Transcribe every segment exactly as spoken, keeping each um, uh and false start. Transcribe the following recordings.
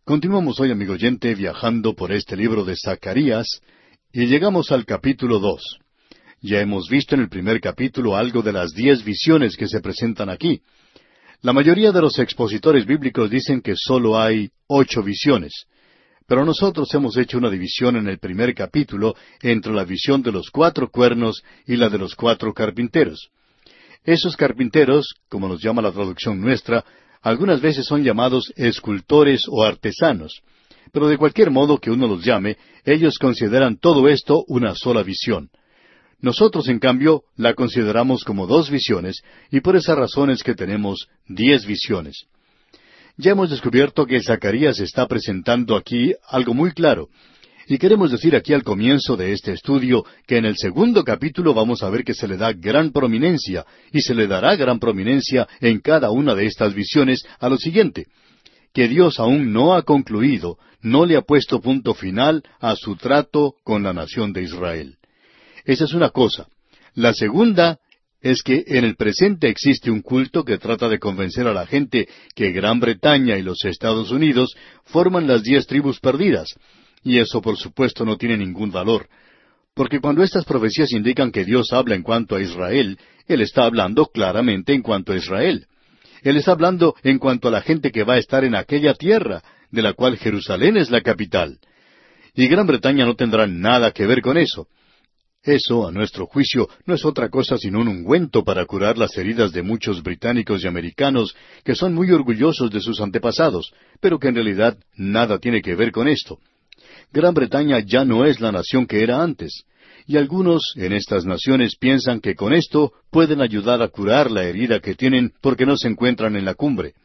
Continuamos hoy, amigo oyente, viajando por este libro de Zacarías, y llegamos al capítulo dos. Ya hemos visto en el primer capítulo algo de las diez visiones que se presentan aquí. La mayoría de los expositores bíblicos dicen que solo hay ocho visiones, pero nosotros hemos hecho una división en el primer capítulo entre la visión de los cuatro cuernos y la de los cuatro carpinteros. Esos carpinteros, como nos llama la traducción nuestra, algunas veces son llamados escultores o artesanos, pero de cualquier modo que uno los llame, ellos consideran todo esto una sola visión. Nosotros, en cambio, la consideramos como dos visiones, y por esa razón es que tenemos diez visiones. Ya hemos descubierto que Zacarías está presentando aquí algo muy claro, y queremos decir aquí al comienzo de este estudio que en el segundo capítulo vamos a ver que se le da gran prominencia, y se le dará gran prominencia en cada una de estas visiones a lo siguiente, que Dios aún no ha concluido, no le ha puesto punto final a su trato con la nación de Israel. Esa es una cosa. La segunda es que en el presente existe un culto que trata de convencer a la gente que Gran Bretaña y los Estados Unidos forman las diez tribus perdidas, y eso por supuesto no tiene ningún valor, porque cuando estas profecías indican que Dios habla en cuanto a Israel, Él está hablando claramente en cuanto a Israel. Él está hablando en cuanto a la gente que va a estar en aquella tierra, de la cual Jerusalén es la capital. Y Gran Bretaña no tendrá nada que ver con eso. Eso, a nuestro juicio, no es otra cosa sino un ungüento para curar las heridas de muchos británicos y americanos que son muy orgullosos de sus antepasados, pero que en realidad nada tiene que ver con esto. Gran Bretaña ya no es la nación que era antes, y algunos en estas naciones piensan que con esto pueden ayudar a curar la herida que tienen porque no se encuentran en la cumbre.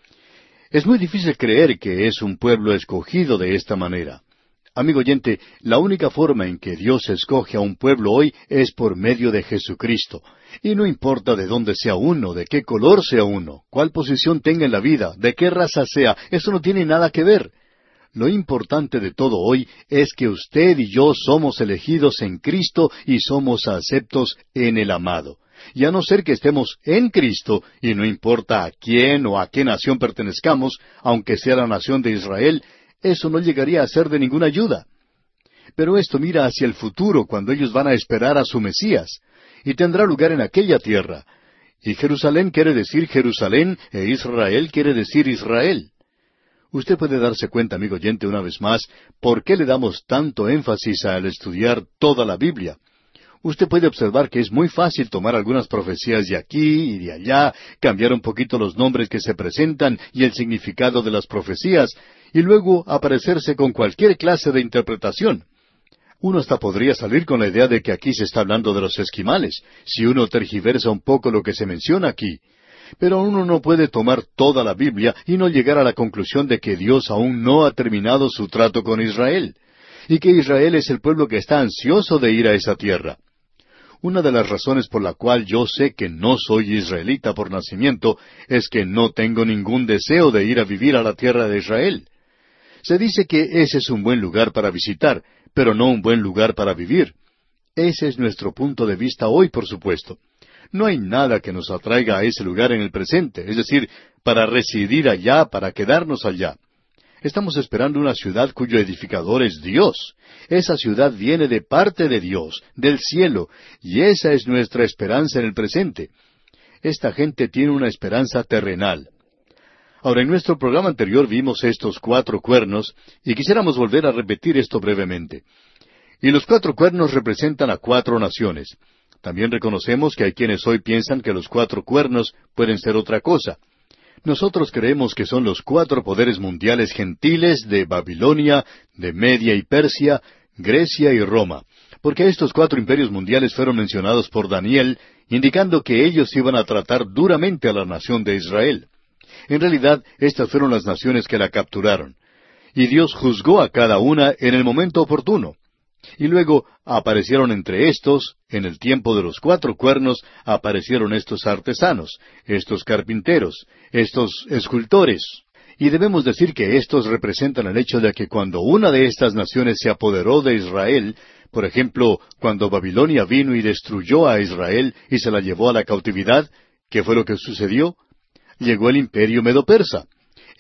Es muy difícil creer que es un pueblo escogido de esta manera. Amigo oyente, la única forma en que Dios escoge a un pueblo hoy es por medio de Jesucristo. Y no importa de dónde sea uno, de qué color sea uno, cuál posición tenga en la vida, de qué raza sea, eso no tiene nada que ver. Lo importante de todo hoy es que usted y yo somos elegidos en Cristo y somos aceptos en el amado. Y a no ser que estemos en Cristo, y no importa a quién o a qué nación pertenezcamos, aunque sea la nación de Israel, eso no llegaría a ser de ninguna ayuda. Pero esto mira hacia el futuro, cuando ellos van a esperar a su Mesías, y tendrá lugar en aquella tierra. Y Jerusalén quiere decir Jerusalén, e Israel quiere decir Israel. Usted puede darse cuenta, amigo oyente, una vez más, por qué le damos tanto énfasis al estudiar toda la Biblia. Usted puede observar que es muy fácil tomar algunas profecías de aquí y de allá, cambiar un poquito los nombres que se presentan y el significado de las profecías, y luego aparecerse con cualquier clase de interpretación. Uno hasta podría salir con la idea de que aquí se está hablando de los esquimales, si uno tergiversa un poco lo que se menciona aquí. Pero uno no puede tomar toda la Biblia y no llegar a la conclusión de que Dios aún no ha terminado su trato con Israel, y que Israel es el pueblo que está ansioso de ir a esa tierra. Una de las razones por la cual yo sé que no soy israelita por nacimiento es que no tengo ningún deseo de ir a vivir a la tierra de Israel. Se dice que ese es un buen lugar para visitar, pero no un buen lugar para vivir. Ese es nuestro punto de vista hoy, por supuesto. No hay nada que nos atraiga a ese lugar en el presente, es decir, para residir allá, para quedarnos allá. Estamos esperando una ciudad cuyo edificador es Dios. Esa ciudad viene de parte de Dios, del cielo, y esa es nuestra esperanza en el presente. Esta gente tiene una esperanza terrenal. Ahora, en nuestro programa anterior vimos estos cuatro cuernos, y quisiéramos volver a repetir esto brevemente. Y los cuatro cuernos representan a cuatro naciones. También reconocemos que hay quienes hoy piensan que los cuatro cuernos pueden ser otra cosa. Nosotros creemos que son los cuatro poderes mundiales gentiles de Babilonia, de Media y Persia, Grecia y Roma, porque estos cuatro imperios mundiales fueron mencionados por Daniel, indicando que ellos iban a tratar duramente a la nación de Israel. En realidad, estas fueron las naciones que la capturaron. Y Dios juzgó a cada una en el momento oportuno. Y luego aparecieron entre estos, en el tiempo de los cuatro cuernos, aparecieron estos artesanos, estos carpinteros, estos escultores. Y debemos decir que estos representan el hecho de que cuando una de estas naciones se apoderó de Israel, por ejemplo, cuando Babilonia vino y destruyó a Israel y se la llevó a la cautividad, ¿qué fue lo que sucedió? Llegó el imperio medo-persa.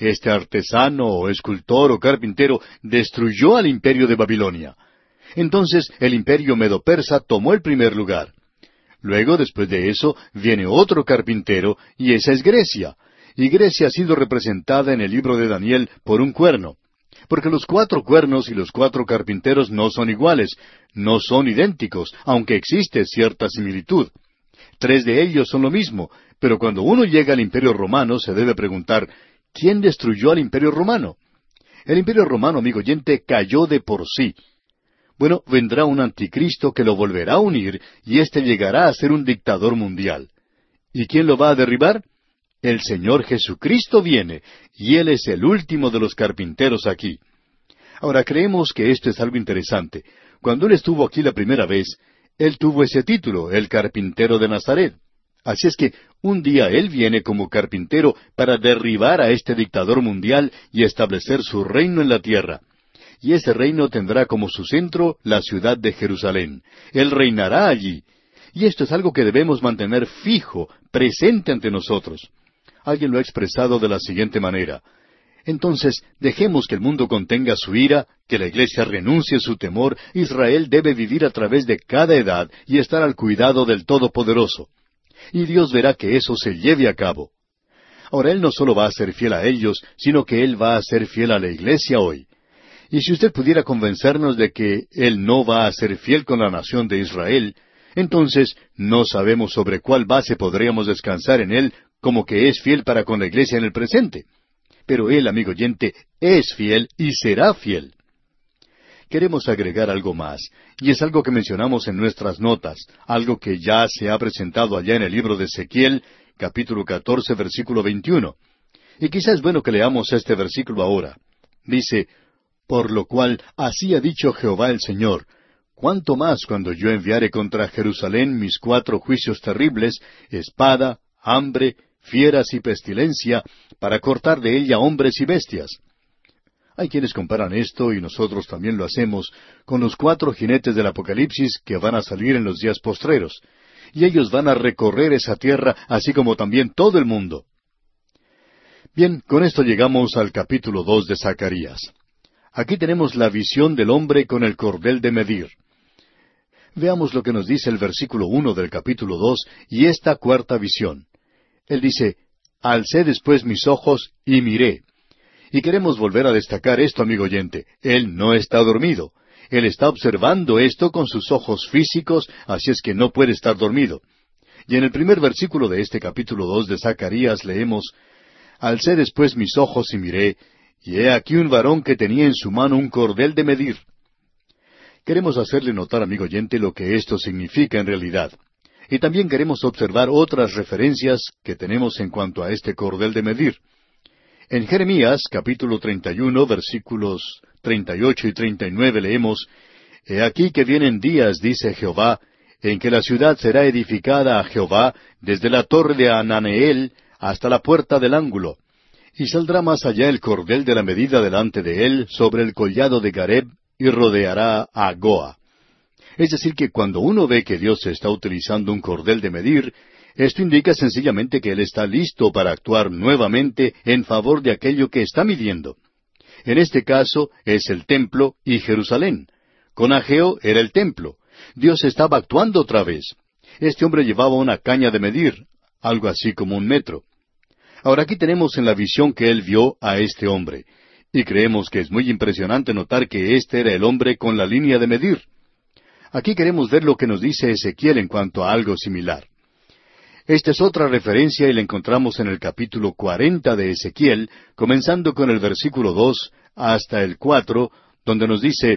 Este artesano o escultor o carpintero destruyó al imperio de Babilonia. Entonces el imperio medo-persa tomó el primer lugar. Luego, después de eso, viene otro carpintero, y esa es Grecia. Y Grecia ha sido representada en el libro de Daniel por un cuerno. Porque los cuatro cuernos y los cuatro carpinteros no son iguales, no son idénticos, aunque existe cierta similitud. Tres de ellos son lo mismo, pero cuando uno llega al imperio romano se debe preguntar, ¿quién destruyó al imperio romano? El imperio romano, amigo oyente, cayó de por sí. Bueno, vendrá un anticristo que lo volverá a unir, y éste llegará a ser un dictador mundial. ¿Y quién lo va a derribar? El Señor Jesucristo viene, y Él es el último de los carpinteros aquí. Ahora, creemos que esto es algo interesante. Cuando Él estuvo aquí la primera vez, Él tuvo ese título, el carpintero de Nazaret. Así es que un día Él viene como carpintero para derribar a este dictador mundial y establecer su reino en la tierra. Y ese reino tendrá como su centro la ciudad de Jerusalén. Él reinará allí. Y esto es algo que debemos mantener fijo, presente ante nosotros. Alguien lo ha expresado de la siguiente manera. Entonces, dejemos que el mundo contenga su ira, que la iglesia renuncie su temor. Israel debe vivir a través de cada edad y estar al cuidado del Todopoderoso. Y Dios verá que eso se lleve a cabo. Ahora, Él no solo va a ser fiel a ellos, sino que Él va a ser fiel a la iglesia hoy. Y si usted pudiera convencernos de que Él no va a ser fiel con la nación de Israel, entonces no sabemos sobre cuál base podríamos descansar en Él como que es fiel para con la iglesia en el presente. Pero Él, amigo oyente, es fiel y será fiel. Queremos agregar algo más, y es algo que mencionamos en nuestras notas, algo que ya se ha presentado allá en el libro de Ezequiel, capítulo catorce, versículo veintiuno. Y quizás es bueno que leamos este versículo ahora. Dice, «Por lo cual así ha dicho Jehová el Señor, cuánto más cuando yo enviare contra Jerusalén mis cuatro juicios terribles, espada, hambre, fieras y pestilencia, para cortar de ella hombres y bestias». Hay quienes comparan esto, y nosotros también lo hacemos, con los cuatro jinetes del Apocalipsis que van a salir en los días postreros. Y ellos van a recorrer esa tierra, así como también todo el mundo. Bien, con esto llegamos al capítulo dos de Zacarías. Aquí tenemos la visión del hombre con el cordel de medir. Veamos lo que nos dice el versículo uno del capítulo dos y esta cuarta visión. Él dice, «Alcé después mis ojos y miré». Y queremos volver a destacar esto, amigo oyente. Él no está dormido. Él está observando esto con sus ojos físicos, así es que no puede estar dormido. Y en el primer versículo de este capítulo dos de Zacarías leemos, «Alcé después mis ojos y miré, y he aquí un varón que tenía en su mano un cordel de medir». Queremos hacerle notar, amigo oyente, lo que esto significa en realidad. Y también queremos observar otras referencias que tenemos en cuanto a este cordel de medir. En Jeremías, capítulo treinta y uno, versículos treinta y ocho y treinta y nueve, leemos, «He aquí que vienen días, dice Jehová, en que la ciudad será edificada a Jehová desde la torre de Ananeel hasta la puerta del ángulo. Y saldrá más allá el cordel de la medida delante de él sobre el collado de Gareb y rodeará a Goa». Es decir, que cuando uno ve que Dios está utilizando un cordel de medir, esto indica sencillamente que Él está listo para actuar nuevamente en favor de aquello que está midiendo. En este caso es el templo y Jerusalén. Con Ageo era el templo. Dios estaba actuando otra vez. Este hombre llevaba una caña de medir, algo así como un metro. Ahora aquí tenemos en la visión que él vio a este hombre. Y creemos que es muy impresionante notar que este era el hombre con la línea de medir. Aquí queremos ver lo que nos dice Ezequiel en cuanto a algo similar. Esta es otra referencia y la encontramos en el capítulo cuarenta de Ezequiel, comenzando con el versículo dos hasta el cuatro, donde nos dice,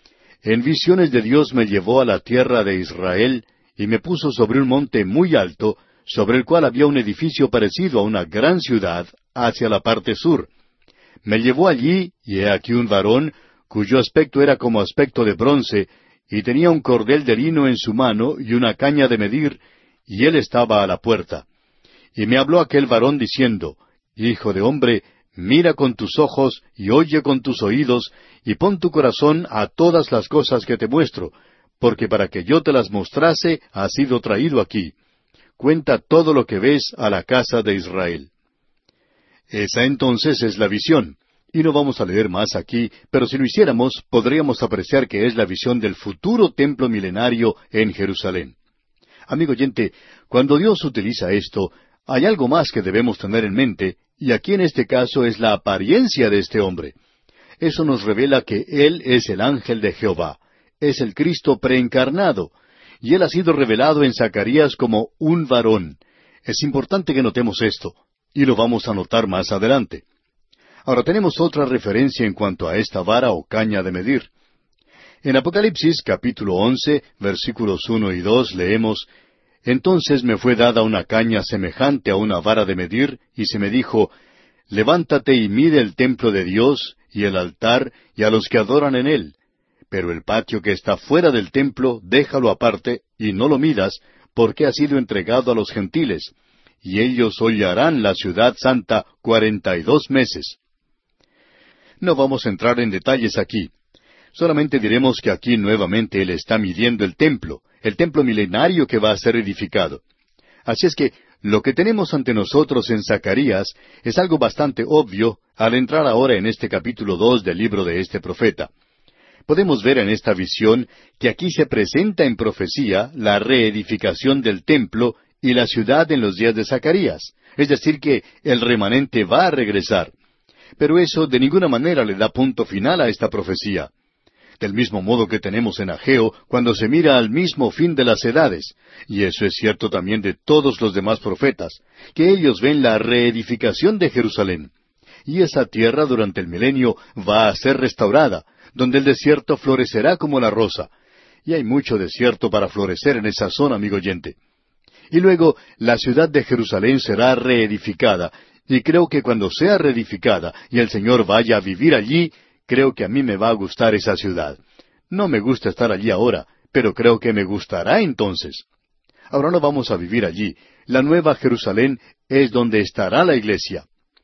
«En visiones de Dios me llevó a la tierra de Israel, y me puso sobre un monte muy alto, sobre el cual había un edificio parecido a una gran ciudad, hacia la parte sur. Me llevó allí, y he aquí un varón, cuyo aspecto era como aspecto de bronce, y tenía un cordel de lino en su mano y una caña de medir, y él estaba a la puerta. Y me habló aquel varón diciendo, Hijo de hombre, mira con tus ojos y oye con tus oídos, y pon tu corazón a todas las cosas que te muestro, porque para que yo te las mostrase has sido traído aquí. Cuenta todo lo que ves a la casa de Israel». Esa entonces es la visión. Y no vamos a leer más aquí, pero si lo hiciéramos, podríamos apreciar que es la visión del futuro templo milenario en Jerusalén. Amigo oyente, cuando Dios utiliza esto, hay algo más que debemos tener en mente, y aquí en este caso es la apariencia de este hombre. Eso nos revela que Él es el ángel de Jehová, es el Cristo preencarnado, y Él ha sido revelado en Zacarías como un varón. Es importante que notemos esto, y lo vamos a notar más adelante. Ahora tenemos otra referencia en cuanto a esta vara o caña de medir. En Apocalipsis capítulo once, versículos uno y dos leemos: Entonces me fue dada una caña semejante a una vara de medir, y se me dijo: Levántate y mide el templo de Dios, y el altar, y a los que adoran en él. Pero el patio que está fuera del templo, déjalo aparte, y no lo midas, porque ha sido entregado a los gentiles, y ellos hollarán la ciudad santa cuarenta y dos meses. No vamos a entrar en detalles aquí. Solamente diremos que aquí nuevamente Él está midiendo el templo, el templo milenario que va a ser edificado. Así es que lo que tenemos ante nosotros en Zacarías es algo bastante obvio al entrar ahora en este capítulo dos del libro de este profeta. Podemos ver en esta visión que aquí se presenta en profecía la reedificación del templo y la ciudad en los días de Zacarías, es decir que el remanente va a regresar. Pero eso de ninguna manera le da punto final a esta profecía. Del mismo modo que tenemos en Ageo, cuando se mira al mismo fin de las edades, y eso es cierto también de todos los demás profetas, que ellos ven la reedificación de Jerusalén. Y esa tierra durante el milenio va a ser restaurada, donde el desierto florecerá como la rosa. Y hay mucho desierto para florecer en esa zona, amigo oyente. Y luego la ciudad de Jerusalén será reedificada, y creo que cuando sea reedificada y el Señor vaya a vivir allí, creo que a mí me va a gustar esa ciudad. No me gusta estar allí ahora, pero creo que me gustará entonces. Ahora no vamos a vivir allí. La nueva Jerusalén es donde estará la iglesia.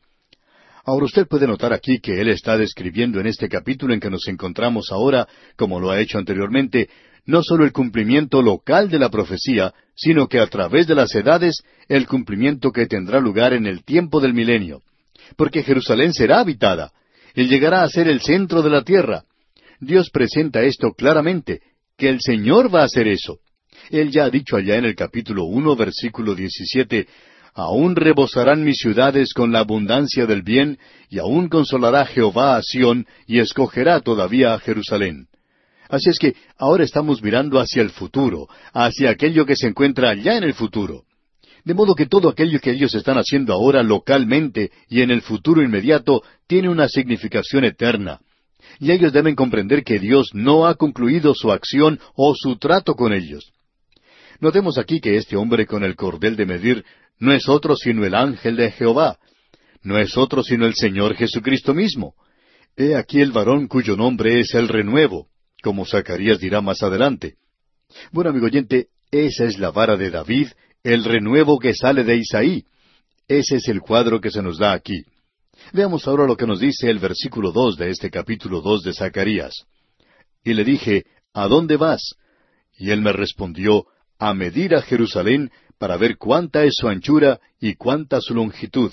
Ahora usted puede notar aquí que él está describiendo en este capítulo en que nos encontramos ahora, como lo ha hecho anteriormente, no solo el cumplimiento local de la profecía, sino que a través de las edades, el cumplimiento que tendrá lugar en el tiempo del milenio. Porque Jerusalén será habitada. Él llegará a ser el centro de la tierra. Dios presenta esto claramente, que el Señor va a hacer eso. Él ya ha dicho allá en el capítulo uno, versículo diecisiete, «Aún rebosarán mis ciudades con la abundancia del bien, y aún consolará Jehová a Sión, y escogerá todavía a Jerusalén». Así es que ahora estamos mirando hacia el futuro, hacia aquello que se encuentra allá en el futuro. De modo que todo aquello que ellos están haciendo ahora localmente y en el futuro inmediato tiene una significación eterna. Y ellos deben comprender que Dios no ha concluido su acción o su trato con ellos. Notemos aquí que este hombre con el cordel de medir no es otro sino el ángel de Jehová. No es otro sino el Señor Jesucristo mismo. He aquí el varón cuyo nombre es el renuevo, como Zacarías dirá más adelante. Bueno, amigo oyente, esa es la vara de David, el renuevo que sale de Isaí. Ese es el cuadro que se nos da aquí. Veamos ahora lo que nos dice el versículo dos de este capítulo dos de Zacarías. Y le dije, ¿a dónde vas? Y él me respondió, a medir a Jerusalén, para ver cuánta es su anchura y cuánta su longitud.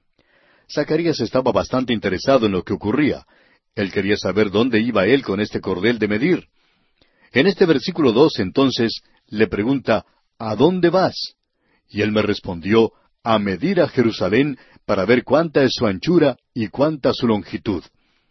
Zacarías estaba bastante interesado en lo que ocurría. Él quería saber dónde iba él con este cordel de medir. En este versículo dos, entonces, le pregunta, ¿a dónde vas? Y él me respondió, a medir a Jerusalén, para ver cuánta es su anchura y cuánta su longitud.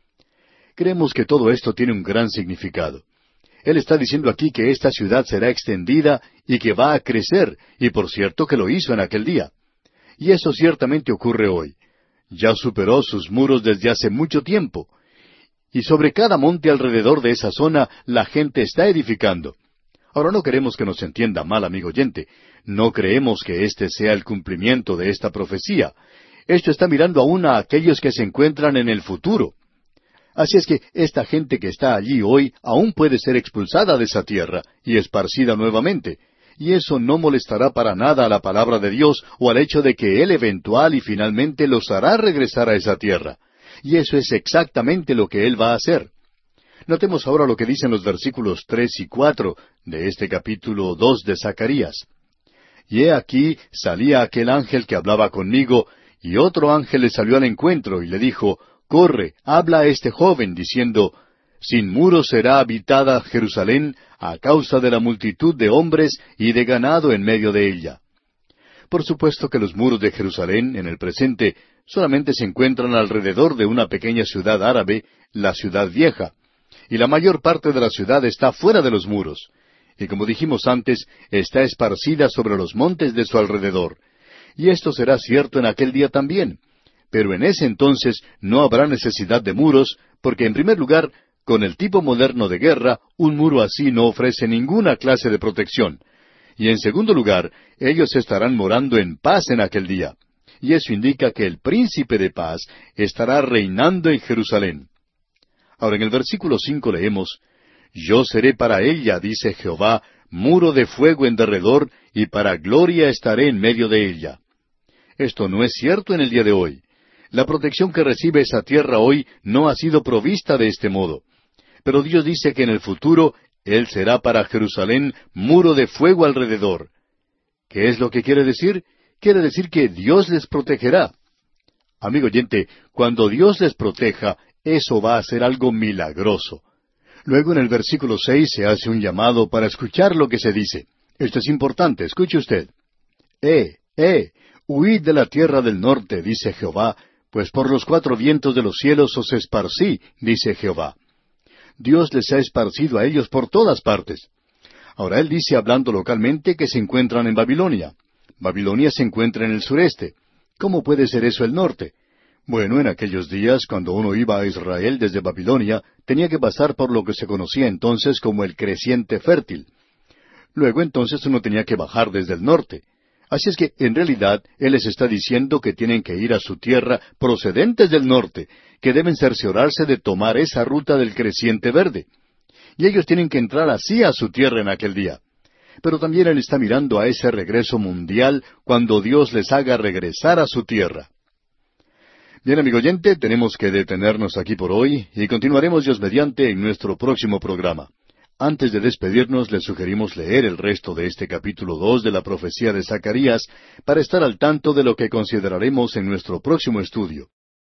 Creemos que todo esto tiene un gran significado. Él está diciendo aquí que esta ciudad será extendida y que va a crecer, y por cierto que lo hizo en aquel día. Y eso ciertamente ocurre hoy. Ya superó sus muros desde hace mucho tiempo. Y sobre cada monte alrededor de esa zona la gente está edificando. Ahora no queremos que nos entienda mal, amigo oyente. No creemos que este sea el cumplimiento de esta profecía. Esto está mirando aún a aquellos que se encuentran en el futuro. Así es que esta gente que está allí hoy aún puede ser expulsada de esa tierra y esparcida nuevamente. Y eso no molestará para nada a la palabra de Dios o al hecho de que Él eventual y finalmente los hará regresar a esa tierra. Y eso es exactamente lo que Él va a hacer. Notemos ahora lo que dicen los versículos tres y cuatro de este capítulo dos de Zacarías. Y he aquí salía aquel ángel que hablaba conmigo, y otro ángel le salió al encuentro y le dijo, Corre, habla a este joven, diciendo, Sin muros será habitada Jerusalén a causa de la multitud de hombres y de ganado en medio de ella. Por supuesto que los muros de Jerusalén, en el presente, solamente se encuentran alrededor de una pequeña ciudad árabe, la ciudad vieja, y la mayor parte de la ciudad está fuera de los muros, y como dijimos antes, está esparcida sobre los montes de su alrededor. Y esto será cierto en aquel día también. Pero en ese entonces no habrá necesidad de muros, porque en primer lugar, con el tipo moderno de guerra, un muro así no ofrece ninguna clase de protección. Y en segundo lugar, ellos estarán morando en paz en aquel día. Y eso indica que el príncipe de paz estará reinando en Jerusalén. Ahora en el versículo cinco leemos, Yo seré para ella, dice Jehová, muro de fuego en derredor, y para gloria estaré en medio de ella. Esto no es cierto en el día de hoy. La protección que recibe esa tierra hoy no ha sido provista de este modo. Pero Dios dice que en el futuro Él será para Jerusalén muro de fuego alrededor. ¿Qué es lo que quiere decir? Quiere decir que Dios les protegerá. Amigo oyente, cuando Dios les proteja, eso va a ser algo milagroso. Luego en el versículo seis se hace un llamado para escuchar lo que se dice. Esto es importante, escuche usted. Eh, eh, huid de la tierra del norte, dice Jehová, pues por los cuatro vientos de los cielos os esparcí, dice Jehová. Dios les ha esparcido a ellos por todas partes. Ahora Él dice, hablando localmente, que se encuentran en Babilonia. Babilonia se encuentra en el sureste. ¿Cómo puede ser eso el norte? Bueno, en aquellos días, cuando uno iba a Israel desde Babilonia, tenía que pasar por lo que se conocía entonces como el creciente fértil. Luego entonces uno tenía que bajar desde el norte. Así es que, en realidad, Él les está diciendo que tienen que ir a su tierra procedentes del norte, que deben cerciorarse de tomar esa ruta del creciente verde. Y ellos tienen que entrar así a su tierra en aquel día. Pero también Él está mirando a ese regreso mundial cuando Dios les haga regresar a su tierra. Bien, amigo oyente, tenemos que detenernos aquí por hoy y continuaremos Dios mediante en nuestro próximo programa. Antes de despedirnos, le sugerimos leer el resto de este capítulo dos de la profecía de Zacarías para estar al tanto de lo que consideraremos en nuestro próximo estudio.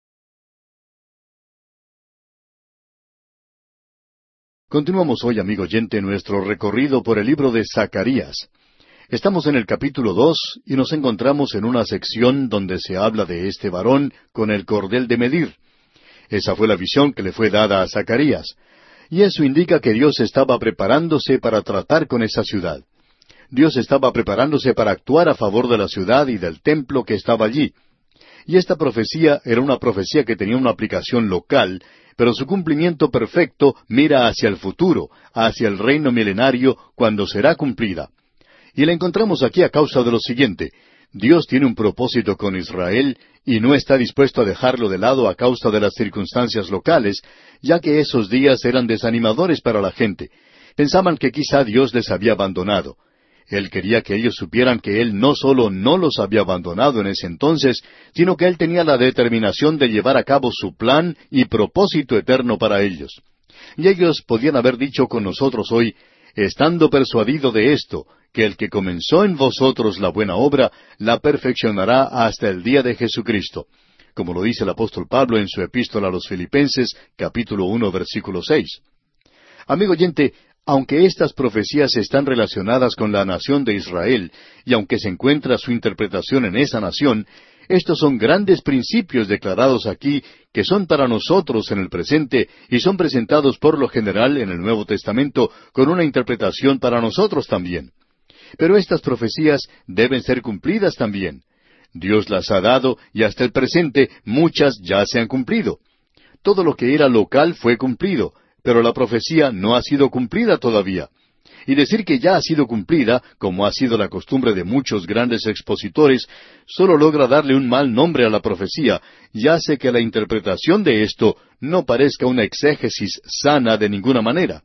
Continuamos hoy, amigo oyente, nuestro recorrido por el libro de Zacarías. Estamos en el capítulo dos y nos encontramos en una sección donde se habla de este varón con el cordel de medir. Esa fue la visión que le fue dada a Zacarías. Y eso indica que Dios estaba preparándose para tratar con esa ciudad. Dios estaba preparándose para actuar a favor de la ciudad y del templo que estaba allí. Y esta profecía era una profecía que tenía una aplicación local, pero su cumplimiento perfecto mira hacia el futuro, hacia el reino milenario, cuando será cumplida. Y la encontramos aquí a causa de lo siguiente. Dios tiene un propósito con Israel y no está dispuesto a dejarlo de lado a causa de las circunstancias locales, ya que esos días eran desanimadores para la gente. Pensaban que quizá Dios les había abandonado. Él quería que ellos supieran que Él no solo no los había abandonado en ese entonces, sino que Él tenía la determinación de llevar a cabo su plan y propósito eterno para ellos. Y ellos podían haber dicho con nosotros hoy, estando persuadido de esto, que el que comenzó en vosotros la buena obra, la perfeccionará hasta el día de Jesucristo, como lo dice el apóstol Pablo en su epístola a los Filipenses, capítulo uno, versículo seis. Amigo oyente, aunque estas profecías están relacionadas con la nación de Israel, y aunque se encuentra su interpretación en esa nación, estos son grandes principios declarados aquí que son para nosotros en el presente y son presentados por lo general en el Nuevo Testamento con una interpretación para nosotros también. Pero estas profecías deben ser cumplidas también. Dios las ha dado y hasta el presente muchas ya se han cumplido. Todo lo que era local fue cumplido, pero la profecía no ha sido cumplida todavía. Y decir que ya ha sido cumplida, como ha sido la costumbre de muchos grandes expositores, solo logra darle un mal nombre a la profecía y hace que la interpretación de esto no parezca una exégesis sana de ninguna manera.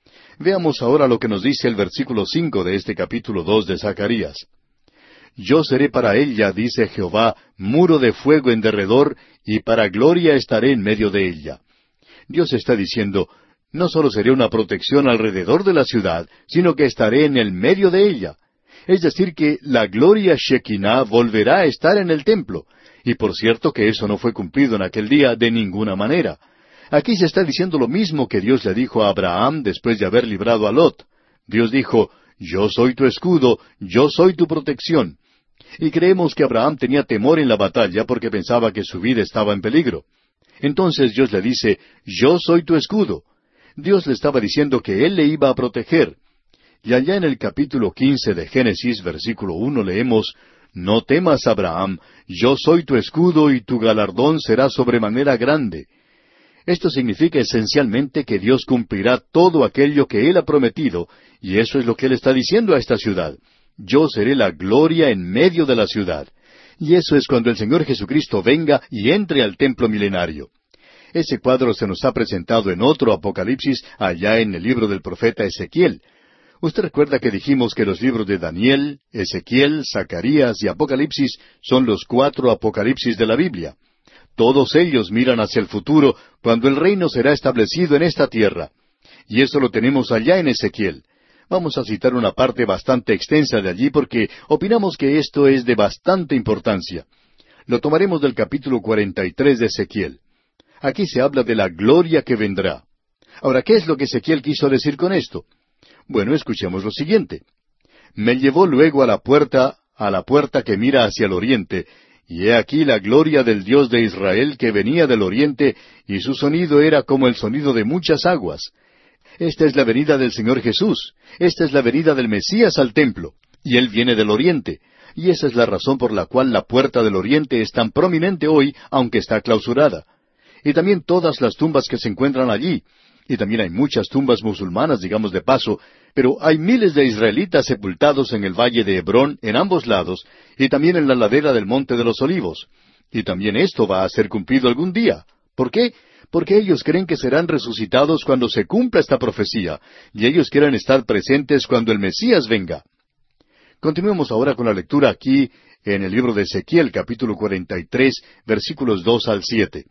Veamos ahora lo que nos dice el versículo cinco de este capítulo dos de Zacarías. Yo seré para ella, dice Jehová, muro de fuego en derredor, y para gloria estaré en medio de ella. Dios está diciendo, no solo seré una protección alrededor de la ciudad, sino que estaré en el medio de ella. Es decir, que la gloria Shekinah volverá a estar en el templo, Y por cierto que eso no fue cumplido en aquel día de ninguna manera. Aquí se está diciendo lo mismo que Dios le dijo a Abraham después de haber librado a Lot. Dios dijo, yo soy tu escudo, yo soy tu protección. Y creemos que Abraham tenía temor en la batalla porque pensaba que su vida estaba en peligro. Entonces Dios le dice, yo soy tu escudo. Dios le estaba diciendo que Él le iba a proteger. Y allá en el capítulo quince de Génesis, versículo uno, leemos, no temas, Abraham, yo soy tu escudo y tu galardón será sobremanera grande. Esto significa esencialmente que Dios cumplirá todo aquello que Él ha prometido, y eso es lo que Él está diciendo a esta ciudad. Yo seré la gloria en medio de la ciudad. Y eso es cuando el Señor Jesucristo venga y entre al templo milenario. Ese cuadro se nos ha presentado en otro Apocalipsis allá en el libro del profeta Ezequiel. Usted recuerda que dijimos que los libros de Daniel, Ezequiel, Zacarías y Apocalipsis son los cuatro Apocalipsis de la Biblia. Todos ellos miran hacia el futuro, cuando el reino será establecido en esta tierra. Y eso lo tenemos allá en Ezequiel. Vamos a citar una parte bastante extensa de allí porque opinamos que esto es de bastante importancia. Lo tomaremos del capítulo cuarenta y tres de Ezequiel. Aquí se habla de la gloria que vendrá. Ahora, ¿qué es lo que Ezequiel quiso decir con esto? Bueno, escuchemos lo siguiente. Me llevó luego a la puerta, a la puerta que mira hacia el oriente, y he aquí la gloria del Dios de Israel que venía del oriente, y su sonido era como el sonido de muchas aguas. Esta es la venida del Señor Jesús. Esta es la venida del Mesías al templo. Y Él viene del oriente. Y esa es la razón por la cual la puerta del oriente es tan prominente hoy, aunque está clausurada. Y también todas las tumbas que se encuentran allí. Y también hay muchas tumbas musulmanas, digamos de paso, pero hay miles de israelitas sepultados en el valle de Hebrón, en ambos lados, y también en la ladera del Monte de los Olivos. Y también esto va a ser cumplido algún día. ¿Por qué? Porque ellos creen que serán resucitados cuando se cumpla esta profecía, y ellos quieren estar presentes cuando el Mesías venga. Continuemos ahora con la lectura aquí, en el libro de Ezequiel, capítulo cuarenta y tres, versículos dos al siete.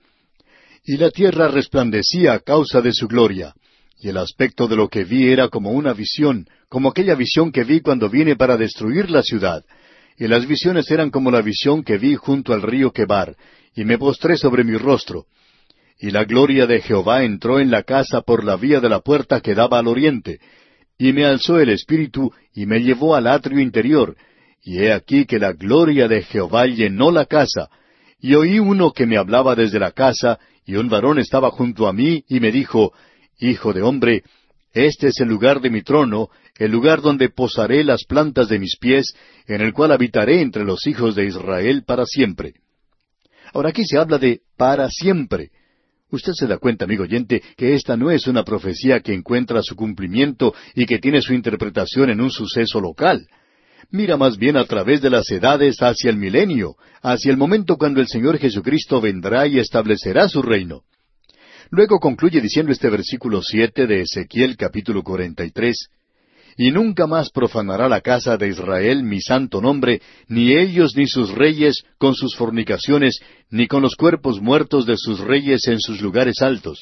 Y la tierra resplandecía a causa de su gloria, y el aspecto de lo que vi era como una visión, como aquella visión que vi cuando vine para destruir la ciudad. Y las visiones eran como la visión que vi junto al río Quebar, y me postré sobre mi rostro. Y la gloria de Jehová entró en la casa por la vía de la puerta que daba al oriente, y me alzó el Espíritu, y me llevó al atrio interior, y he aquí que la gloria de Jehová llenó la casa, y oí uno que me hablaba desde la casa, y un varón estaba junto a mí, y me dijo, Hijo de hombre, este es el lugar de mi trono, el lugar donde posaré las plantas de mis pies, en el cual habitaré entre los hijos de Israel para siempre. Ahora aquí se habla de para siempre. Usted se da cuenta, amigo oyente, que esta no es una profecía que encuentra su cumplimiento y que tiene su interpretación en un suceso local. Mira más bien a través de las edades hacia el milenio, hacia el momento cuando el Señor Jesucristo vendrá y establecerá su reino. Luego concluye diciendo este versículo siete de Ezequiel capítulo cuarenta y tres, Y nunca más profanará la casa de Israel mi santo nombre, ni ellos ni sus reyes con sus fornicaciones, ni con los cuerpos muertos de sus reyes en sus lugares altos.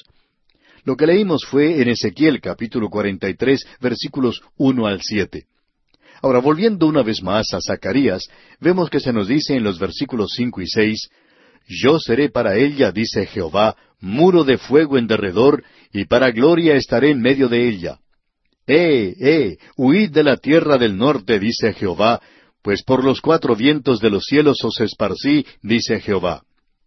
Lo que leímos fue en Ezequiel capítulo cuarenta y tres, versículos uno al siete. Ahora, volviendo una vez más a Zacarías, vemos que se nos dice en los versículos cinco y seis, Yo seré para ella, dice Jehová, muro de fuego en derredor, y para gloria estaré en medio de ella. Eh, eh, huid de la tierra del norte, dice Jehová, pues por los cuatro vientos de los cielos os esparcí, dice Jehová.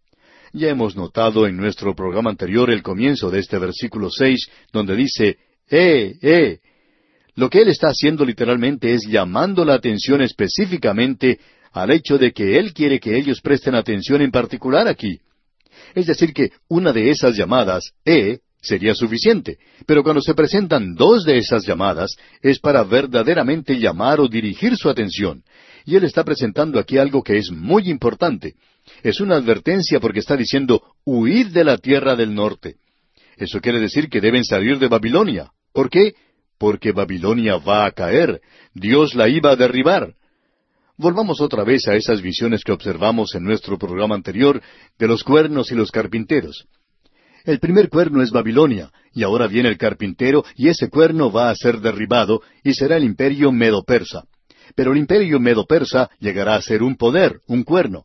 Ya hemos notado en nuestro programa anterior el comienzo de este versículo seis, donde dice, Eh, eh. Lo que él está haciendo literalmente es llamando la atención específicamente al hecho de que él quiere que ellos presten atención en particular aquí. Es decir que una de esas llamadas, eh, sería suficiente, pero cuando se presentan dos de esas llamadas, es para verdaderamente llamar o dirigir su atención. Y él está presentando aquí algo que es muy importante. Es una advertencia porque está diciendo, huid de la tierra del norte. Eso quiere decir que deben salir de Babilonia. ¿Por qué? Porque Babilonia va a caer. Dios la iba a derribar. Volvamos otra vez a esas visiones que observamos en nuestro programa anterior de los cuernos y los carpinteros. El primer cuerno es Babilonia, y ahora viene el carpintero, y ese cuerno va a ser derribado, y será el imperio medo-persa. Pero el imperio medo-persa llegará a ser un poder, un cuerno.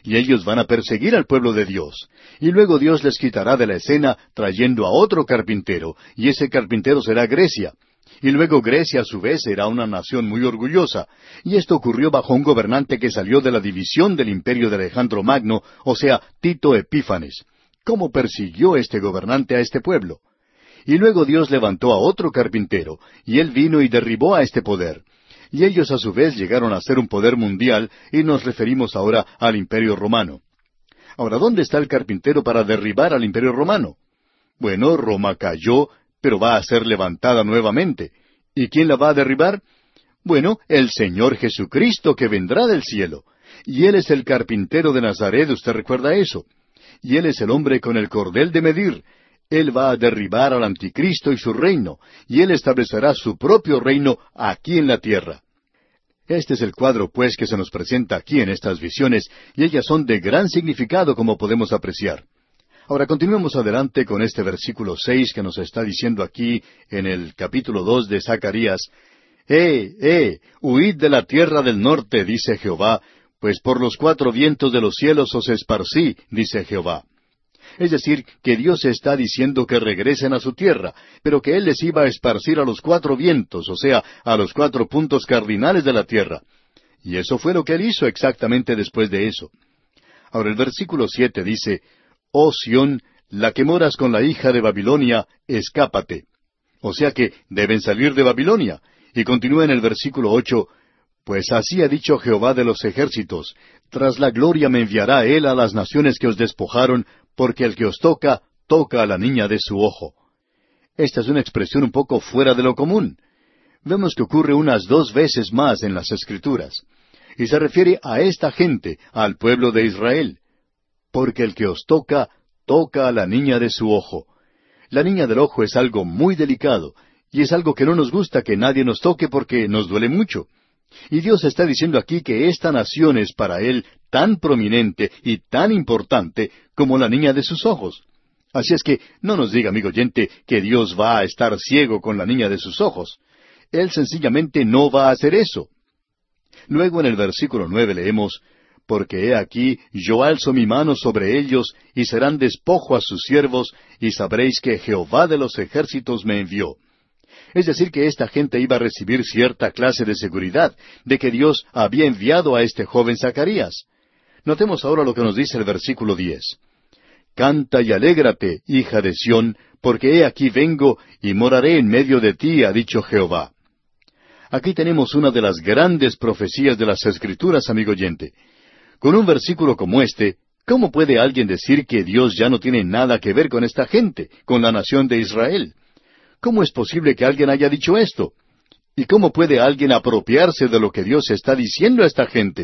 y ellos van a perseguir al pueblo de Dios. Y luego Dios les quitará de la escena trayendo a otro carpintero, y ese carpintero será Grecia. Y luego Grecia a su vez será una nación muy orgullosa. Y esto ocurrió bajo un gobernante que salió de la división del imperio de Alejandro Magno, o sea, Tito Epífanes. ¿Cómo persiguió este gobernante a este pueblo? Y luego Dios levantó a otro carpintero, y él vino y derribó a este poder. Y ellos a su vez llegaron a ser un poder mundial, y nos referimos ahora al imperio romano. Ahora, ¿dónde está el carpintero para derribar al imperio romano? Bueno, Roma cayó, pero va a ser levantada nuevamente. ¿Y quién la va a derribar? Bueno, el Señor Jesucristo que vendrá del cielo. Y Él es el carpintero de Nazaret, ¿usted recuerda eso? Y Él es el hombre con el cordel de medir. Él va a derribar al anticristo y su reino, y Él establecerá su propio reino aquí en la tierra. Este es el cuadro, pues, que se nos presenta aquí en estas visiones, y ellas son de gran significado, como podemos apreciar. Ahora continuemos adelante con este versículo seis que nos está diciendo aquí en el capítulo dos de Zacarías. ¡Eh, eh! Huid de la tierra del norte, dice Jehová, pues por los cuatro vientos de los cielos os esparcí, dice Jehová. Es decir, que Dios está diciendo que regresen a su tierra, pero que Él les iba a esparcir a los cuatro vientos, o sea, a los cuatro puntos cardinales de la tierra. Y eso fue lo que Él hizo exactamente después de eso. Ahora el versículo siete dice, «Oh Sión, la que moras con la hija de Babilonia, escápate». O sea que deben salir de Babilonia. Y continúa en el versículo ocho, «Pues así ha dicho Jehová de los ejércitos, tras la gloria me enviará Él a las naciones que os despojaron, porque el que os toca, toca a la niña de su ojo». Esta es una expresión un poco fuera de lo común. Vemos que ocurre unas dos veces más en las Escrituras. Y se refiere a esta gente, al pueblo de Israel. Porque el que os toca, toca a la niña de su ojo. La niña del ojo es algo muy delicado, y es algo que no nos gusta que nadie nos toque porque nos duele mucho. Y Dios está diciendo aquí que esta nación es para Él tan prominente y tan importante como la niña de sus ojos. Así es que no nos diga, amigo oyente, que Dios va a estar ciego con la niña de sus ojos. Él sencillamente no va a hacer eso. Luego en el versículo nueve leemos, «Porque he aquí, yo alzo mi mano sobre ellos, y serán despojo a sus siervos, y sabréis que Jehová de los ejércitos me envió». Es decir, que esta gente iba a recibir cierta clase de seguridad, de que Dios había enviado a este joven Zacarías. Notemos ahora lo que nos dice el versículo diez. «Canta y alégrate, hija de Sión, porque he aquí vengo, y moraré en medio de ti, ha dicho Jehová». Aquí tenemos una de las grandes profecías de las Escrituras, amigo oyente. Con un versículo como este, ¿cómo puede alguien decir que Dios ya no tiene nada que ver con esta gente, con la nación de Israel? ¿Cómo es posible que alguien haya dicho esto? ¿Y cómo puede alguien apropiarse de lo que Dios está diciendo a esta gente?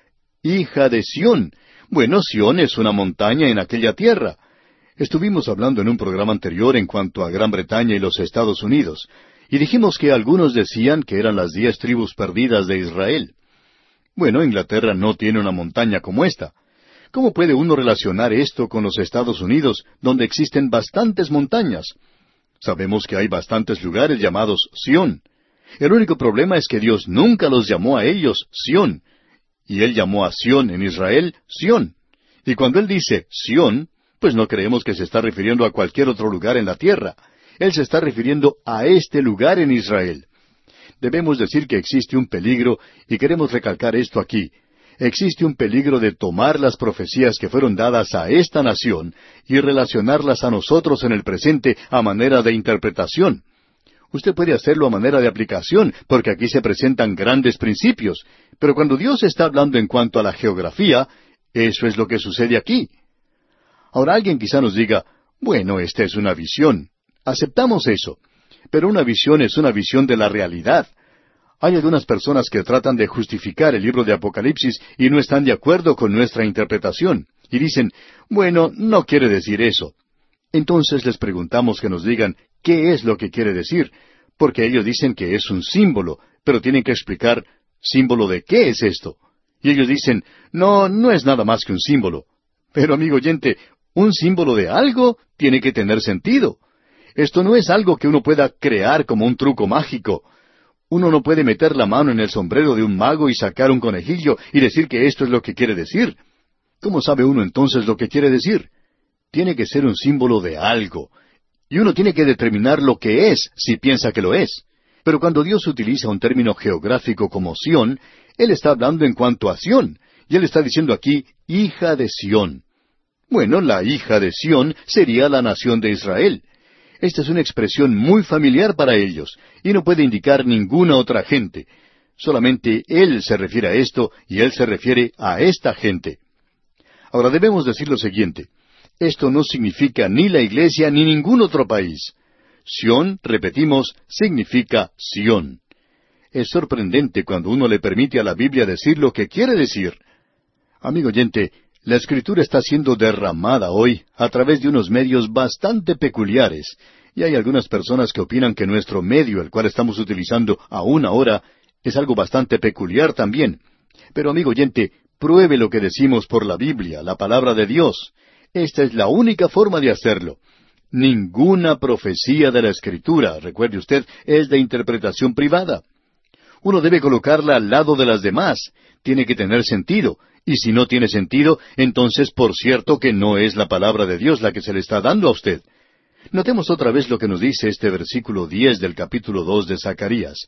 Hija de Sión. Bueno, Sión es una montaña en aquella tierra. Estuvimos hablando en un programa anterior en cuanto a Gran Bretaña y los Estados Unidos, y dijimos que algunos decían que eran las diez tribus perdidas de Israel. Bueno, Inglaterra no tiene una montaña como esta. ¿Cómo puede uno relacionar esto con los Estados Unidos, donde existen bastantes montañas? Sabemos que hay bastantes lugares llamados Sión. El único problema es que Dios nunca los llamó a ellos Sión. Y Él llamó a Sión en Israel Sión. Y cuando Él dice Sión, pues no creemos que se está refiriendo a cualquier otro lugar en la tierra. Él se está refiriendo a este lugar en Israel. Debemos decir que existe un peligro, y queremos recalcar esto aquí. Existe un peligro de tomar las profecías que fueron dadas a esta nación y relacionarlas a nosotros en el presente a manera de interpretación. Usted puede hacerlo a manera de aplicación, porque aquí se presentan grandes principios, pero cuando Dios está hablando en cuanto a la geografía, eso es lo que sucede aquí. Ahora alguien quizá nos diga, bueno, esta es una visión. Aceptamos eso. Pero una visión es una visión de la realidad. Hay algunas personas que tratan de justificar el libro de Apocalipsis y no están de acuerdo con nuestra interpretación. Y dicen, bueno, no quiere decir eso. Entonces les preguntamos que nos digan qué es lo que quiere decir, porque ellos dicen que es un símbolo, pero tienen que explicar, ¿símbolo de qué es esto? Y ellos dicen, no, no es nada más que un símbolo. Pero amigo oyente, un símbolo de algo tiene que tener sentido. Esto no es algo que uno pueda crear como un truco mágico. Uno no puede meter la mano en el sombrero de un mago y sacar un conejillo y decir que esto es lo que quiere decir. ¿Cómo sabe uno entonces lo que quiere decir? Tiene que ser un símbolo de algo. Y uno tiene que determinar lo que es si piensa que lo es. Pero cuando Dios utiliza un término geográfico como Sión, Él está hablando en cuanto a Sión. Y Él está diciendo aquí, hija de Sión. Bueno, la hija de Sión sería la nación de Israel. Esta es una expresión muy familiar para ellos, y no puede indicar ninguna otra gente. Solamente Él se refiere a esto, y Él se refiere a esta gente. Ahora debemos decir lo siguiente. Esto no significa ni la iglesia ni ningún otro país. Sión, repetimos, significa Sión. Es sorprendente cuando uno le permite a la Biblia decir lo que quiere decir. Amigo oyente, la Escritura está siendo derramada hoy a través de unos medios bastante peculiares, y hay algunas personas que opinan que nuestro medio, el cual estamos utilizando aún ahora, es algo bastante peculiar también. Pero amigo oyente, pruebe lo que decimos por la Biblia, la palabra de Dios. Esta es la única forma de hacerlo. Ninguna profecía de la Escritura, recuerde usted, es de interpretación privada. Uno debe colocarla al lado de las demás. Tiene que tener sentido. Y si no tiene sentido, entonces por cierto que no es la palabra de Dios la que se le está dando a usted. Notemos otra vez lo que nos dice este versículo diez del capítulo dos de Zacarías.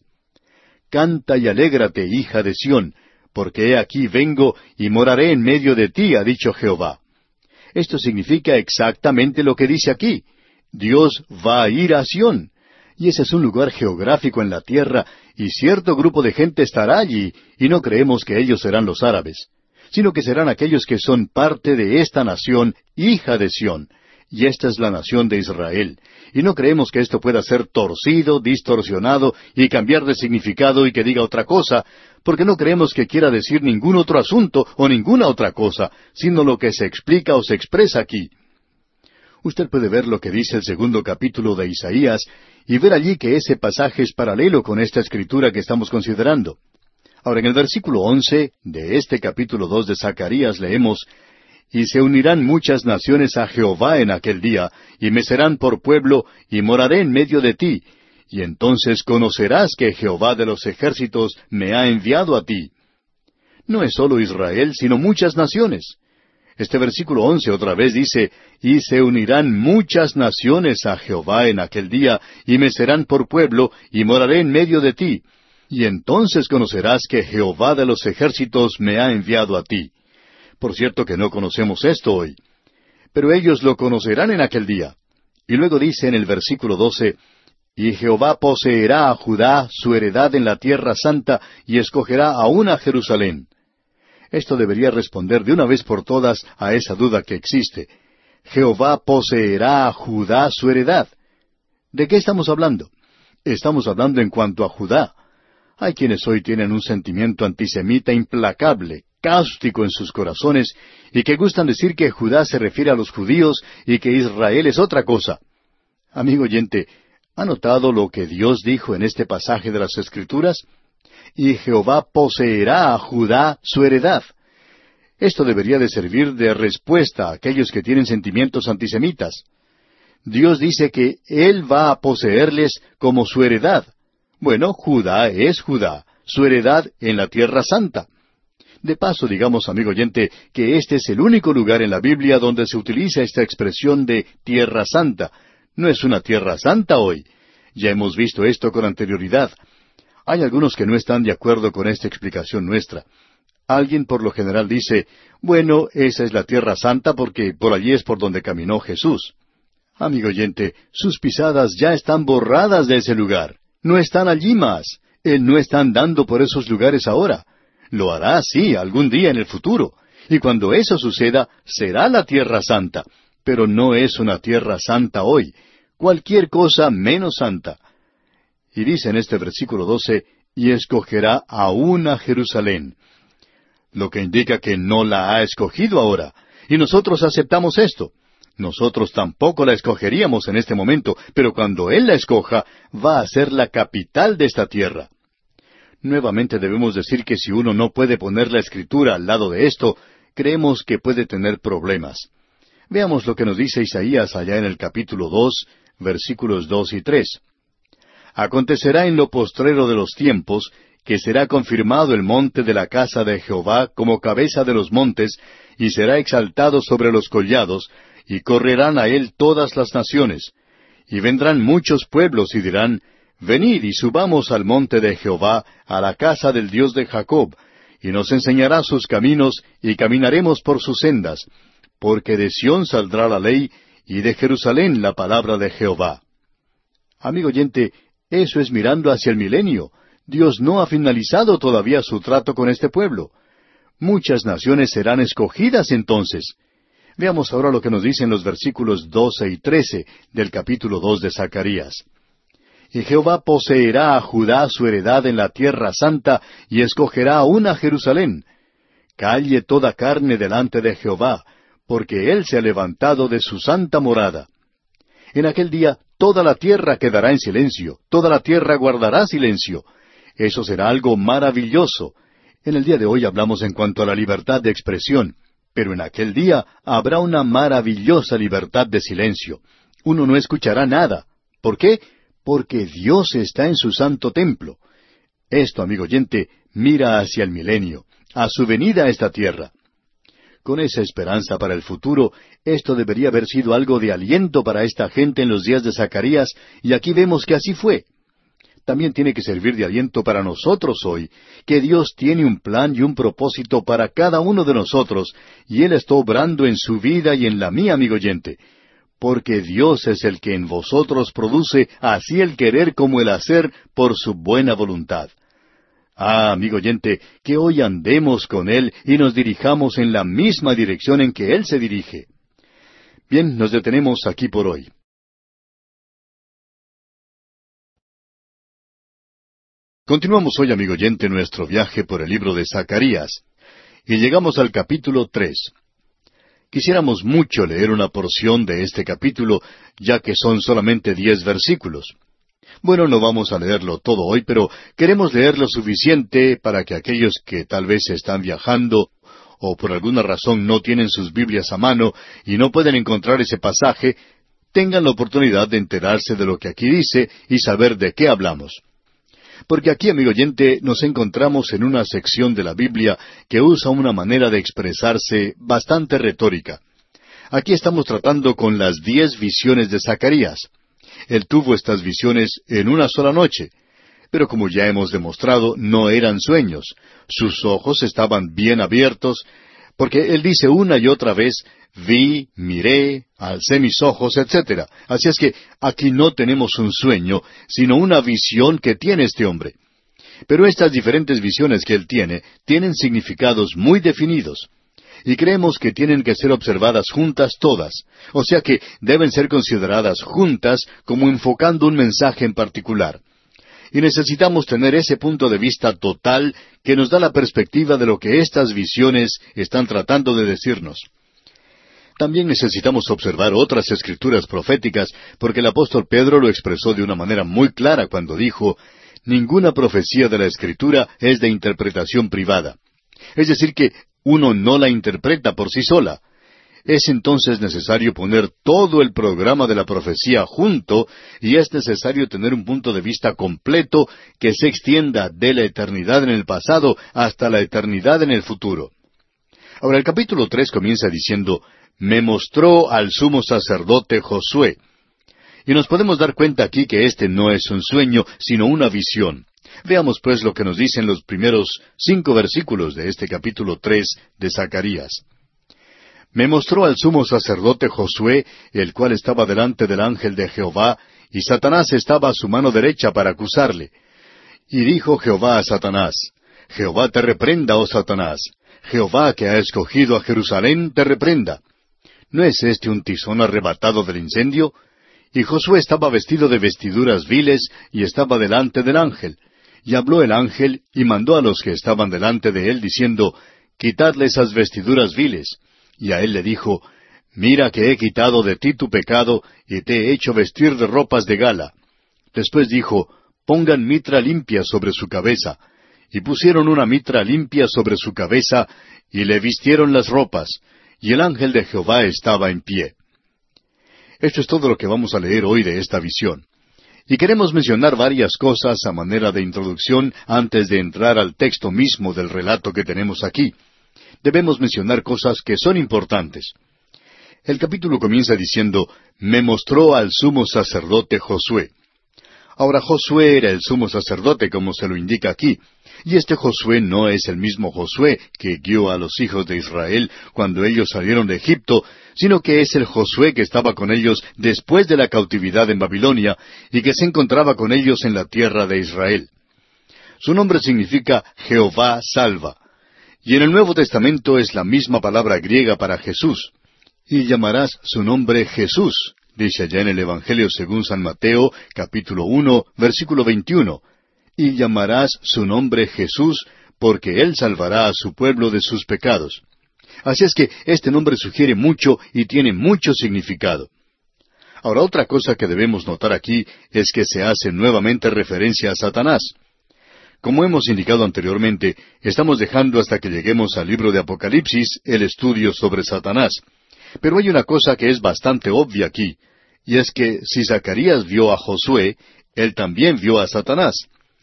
Canta y alégrate, hija de Sión, porque he aquí vengo y moraré en medio de ti, ha dicho Jehová. Esto significa exactamente lo que dice aquí. Dios va a ir a Sión. Y ese es un lugar geográfico en la tierra, y cierto grupo de gente estará allí, y no creemos que ellos serán los árabes, sino que serán aquellos que son parte de esta nación, hija de Sión. Y esta es la nación de Israel. Y no creemos que esto pueda ser torcido, distorsionado, y cambiar de significado y que diga otra cosa, porque no creemos que quiera decir ningún otro asunto o ninguna otra cosa, sino lo que se explica o se expresa aquí. Usted puede ver lo que dice el segundo capítulo de Isaías, y ver allí que ese pasaje es paralelo con esta escritura que estamos considerando. Ahora, en el versículo once de este capítulo dos de Zacarías leemos, Y se unirán muchas naciones a Jehová en aquel día, y me serán por pueblo, y moraré en medio de ti, y entonces conocerás que Jehová de los ejércitos me ha enviado a ti. No es solo Israel, sino muchas naciones. Este versículo once otra vez dice, Y se unirán muchas naciones a Jehová en aquel día, y me serán por pueblo, y moraré en medio de ti. Y entonces conocerás que Jehová de los ejércitos me ha enviado a ti. Por cierto que no conocemos esto hoy. Pero ellos lo conocerán en aquel día. Y luego dice en el versículo doce, Y Jehová poseerá a Judá su heredad en la tierra santa, y escogerá aún a Jerusalén. Esto debería responder de una vez por todas a esa duda que existe. Jehová poseerá a Judá su heredad. ¿De qué estamos hablando? Estamos hablando en cuanto a Judá. Hay quienes hoy tienen un sentimiento antisemita implacable, cáustico en sus corazones, y que gustan decir que Judá se refiere a los judíos y que Israel es otra cosa. Amigo oyente, ¿ha notado lo que Dios dijo en este pasaje de las Escrituras? Y Jehová poseerá a Judá su heredad. Esto debería de servir de respuesta a aquellos que tienen sentimientos antisemitas. Dios dice que Él va a poseerles como su heredad. Bueno, Judá es Judá, su heredad en la tierra santa. De paso, digamos, amigo oyente, que este es el único lugar en la Biblia donde se utiliza esta expresión de tierra santa. No es una tierra santa hoy. Ya hemos visto esto con anterioridad. Hay algunos que no están de acuerdo con esta explicación nuestra. Alguien por lo general dice, bueno, esa es la tierra santa porque por allí es por donde caminó Jesús. Amigo oyente, sus pisadas ya están borradas de ese lugar. No están allí más. Él no está andando por esos lugares ahora. Lo hará, sí, algún día en el futuro. Y cuando eso suceda, será la tierra santa. Pero no es una tierra santa hoy. Cualquier cosa menos santa. Y dice en este versículo doce, y escogerá aún a Jerusalén. Lo que indica que no la ha escogido ahora. Y nosotros aceptamos esto. Nosotros tampoco la escogeríamos en este momento, pero cuando Él la escoja, va a ser la capital de esta tierra. Nuevamente debemos decir que si uno no puede poner la Escritura al lado de esto, creemos que puede tener problemas. Veamos lo que nos dice Isaías allá en el capítulo dos, versículos dos y tres. Acontecerá en lo postrero de los tiempos, que será confirmado el monte de la casa de Jehová como cabeza de los montes, y será exaltado sobre los collados, y correrán a él todas las naciones. Y vendrán muchos pueblos y dirán, Venid y subamos al monte de Jehová, a la casa del Dios de Jacob, y nos enseñará sus caminos, y caminaremos por sus sendas, porque de Sión saldrá la ley, y de Jerusalén la palabra de Jehová. Amigo oyente, eso es mirando hacia el milenio. Dios no ha finalizado todavía su trato con este pueblo. Muchas naciones serán escogidas entonces. Veamos ahora lo que nos dicen los versículos doce y trece del capítulo dos de Zacarías. Y Jehová poseerá a Judá su heredad en la tierra santa, y escogerá aún a Jerusalén. Calle toda carne delante de Jehová, porque él se ha levantado de su santa morada. En aquel día toda la tierra quedará en silencio, toda la tierra guardará silencio. Eso será algo maravilloso. En el día de hoy hablamos en cuanto a la libertad de expresión, pero en aquel día habrá una maravillosa libertad de silencio. Uno no escuchará nada. ¿Por qué? Porque Dios está en su santo templo. Esto, amigo oyente, mira hacia el milenio, a su venida a esta tierra. Con esa esperanza para el futuro, esto debería haber sido algo de aliento para esta gente en los días de Zacarías, y aquí vemos que así fue. También tiene que servir de aliento para nosotros hoy, que Dios tiene un plan y un propósito para cada uno de nosotros, y Él está obrando en su vida y en la mía, amigo oyente, porque Dios es el que en vosotros produce así el querer como el hacer por su buena voluntad. Ah, amigo oyente, que hoy andemos con Él y nos dirijamos en la misma dirección en que Él se dirige. Bien, nos detenemos aquí por hoy. Continuamos hoy, amigo oyente, nuestro viaje por el libro de Zacarías, y llegamos al capítulo tres. Quisiéramos mucho leer una porción de este capítulo, ya que son solamente diez versículos. Bueno, no vamos a leerlo todo hoy, pero queremos leer lo suficiente para que aquellos que tal vez están viajando o por alguna razón no tienen sus Biblias a mano y no pueden encontrar ese pasaje, tengan la oportunidad de enterarse de lo que aquí dice y saber de qué hablamos. Porque aquí, amigo oyente, nos encontramos en una sección de la Biblia que usa una manera de expresarse bastante retórica. Aquí estamos tratando con las diez visiones de Zacarías. Él tuvo estas visiones en una sola noche, pero como ya hemos demostrado, no eran sueños. Sus ojos estaban bien abiertos, porque él dice una y otra vez, vi, miré, alcé mis ojos, etcétera. Así es que aquí no tenemos un sueño, sino una visión que tiene este hombre. Pero estas diferentes visiones que él tiene, tienen significados muy definidos. Y creemos que tienen que ser observadas juntas todas. O sea que deben ser consideradas juntas como enfocando un mensaje en particular. Y necesitamos tener ese punto de vista total que nos da la perspectiva de lo que estas visiones están tratando de decirnos. También necesitamos observar otras escrituras proféticas, porque el apóstol Pedro lo expresó de una manera muy clara cuando dijo, ninguna profecía de la Escritura es de interpretación privada. Es decir que uno no la interpreta por sí sola. Es entonces necesario poner todo el programa de la profecía junto, y es necesario tener un punto de vista completo que se extienda de la eternidad en el pasado hasta la eternidad en el futuro. Ahora el capítulo tres comienza diciendo, me mostró al sumo sacerdote Josué. Y nos podemos dar cuenta aquí que este no es un sueño, sino una visión. Veamos pues lo que nos dicen los primeros cinco versículos de este capítulo tres de Zacarías. Me mostró al sumo sacerdote Josué, el cual estaba delante del ángel de Jehová, y Satanás estaba a su mano derecha para acusarle. Y dijo Jehová a Satanás, Jehová te reprenda, oh Satanás, Jehová que ha escogido a Jerusalén te reprenda. ¿No es este un tizón arrebatado del incendio? Y Josué estaba vestido de vestiduras viles, y estaba delante del ángel. Y habló el ángel, y mandó a los que estaban delante de él, diciendo, quitadle esas vestiduras viles. Y a él le dijo, mira que he quitado de ti tu pecado, y te he hecho vestir de ropas de gala. Después dijo, pongan mitra limpia sobre su cabeza. Y pusieron una mitra limpia sobre su cabeza, y le vistieron las ropas. Y el ángel de Jehová estaba en pie. Esto es todo lo que vamos a leer hoy de esta visión. Y queremos mencionar varias cosas a manera de introducción antes de entrar al texto mismo del relato que tenemos aquí. Debemos mencionar cosas que son importantes. El capítulo comienza diciendo, «Me mostró al sumo sacerdote Josué». Ahora Josué era el sumo sacerdote, como se lo indica aquí, y este Josué no es el mismo Josué que guió a los hijos de Israel cuando ellos salieron de Egipto, sino que es el Josué que estaba con ellos después de la cautividad en Babilonia y que se encontraba con ellos en la tierra de Israel. Su nombre significa Jehová salva, y en el Nuevo Testamento es la misma palabra griega para Jesús. Y llamarás su nombre Jesús, dice allá en el Evangelio según San Mateo, capítulo uno, versículo veintiuno. Y llamarás su nombre Jesús, porque Él salvará a su pueblo de sus pecados. Así es que este nombre sugiere mucho y tiene mucho significado. Ahora, otra cosa que debemos notar aquí es que se hace nuevamente referencia a Satanás. Como hemos indicado anteriormente, estamos dejando hasta que lleguemos al libro de Apocalipsis el estudio sobre Satanás. Pero hay una cosa que es bastante obvia aquí, y es que si Zacarías vio a Josué, él también vio a Satanás.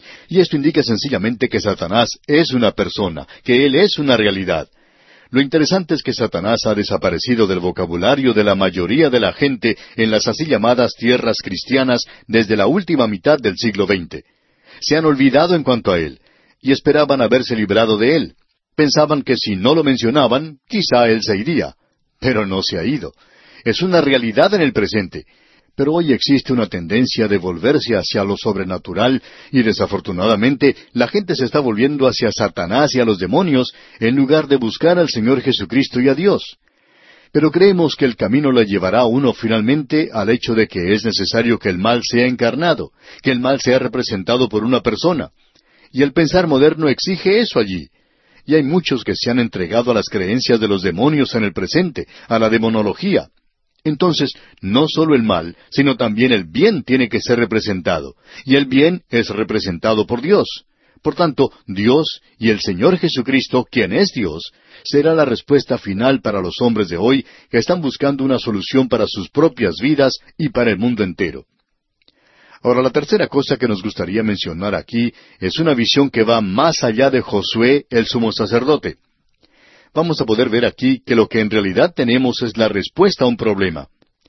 Y esto indica sencillamente que Satanás es una persona, que él es una realidad. Lo interesante es que Satanás ha desaparecido del vocabulario de la mayoría de la gente en las así llamadas tierras cristianas desde la última mitad del siglo veinte. Se han olvidado en cuanto a él, y esperaban haberse librado de él. Pensaban que si no lo mencionaban, quizá él se iría. Pero no se ha ido. Es una realidad en el presente. Pero hoy existe una tendencia de volverse hacia lo sobrenatural y desafortunadamente la gente se está volviendo hacia Satanás y a los demonios en lugar de buscar al Señor Jesucristo y a Dios. Pero creemos que el camino le llevará a uno finalmente al hecho de que es necesario que el mal sea encarnado, que el mal sea representado por una persona. Y el pensar moderno exige eso allí. Y hay muchos que se han entregado a las creencias de los demonios en el presente, a la demonología. Entonces, no solo el mal, sino también el bien tiene que ser representado, y el bien es representado por Dios. Por tanto, Dios y el Señor Jesucristo, quien es Dios, será la respuesta final para los hombres de hoy que están buscando una solución para sus propias vidas y para el mundo entero. Ahora, la tercera cosa que nos gustaría mencionar aquí es una visión que va más allá de Josué, el sumo sacerdote. Vamos a poder ver aquí que lo que en realidad tenemos es la respuesta a un problema.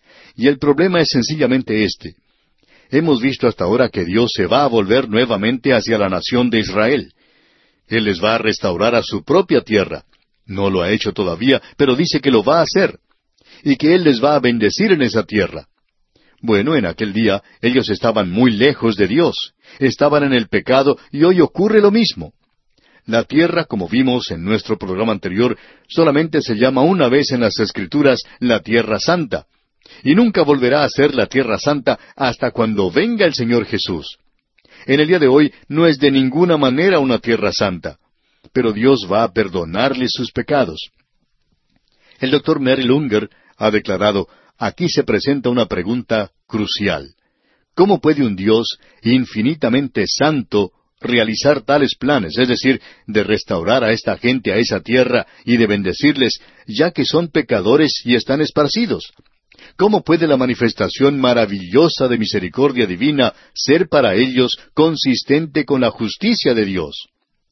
Y el problema es sencillamente este. Hemos visto hasta ahora que Dios se va a volver nuevamente hacia la nación de Israel. Él les va a restaurar a su propia tierra. No lo ha hecho todavía, pero dice que lo va a hacer. Y que Él les va a bendecir en esa tierra. Bueno, en aquel día ellos estaban muy lejos de Dios. Estaban en el pecado y hoy ocurre lo mismo. La tierra, como vimos en nuestro programa anterior, solamente se llama una vez en las Escrituras la Tierra Santa, y nunca volverá a ser la Tierra Santa hasta cuando venga el Señor Jesús. En el día de hoy no es de ninguna manera una Tierra Santa, pero Dios va a perdonarle sus pecados. El doctor Merrill Unger ha declarado, aquí se presenta una pregunta crucial. ¿Cómo puede un Dios infinitamente santo realizar tales planes, es decir, de restaurar a esta gente a esa tierra y de bendecirles, ya que son pecadores y están esparcidos? ¿Cómo puede la manifestación maravillosa de misericordia divina ser para ellos consistente con la justicia de Dios?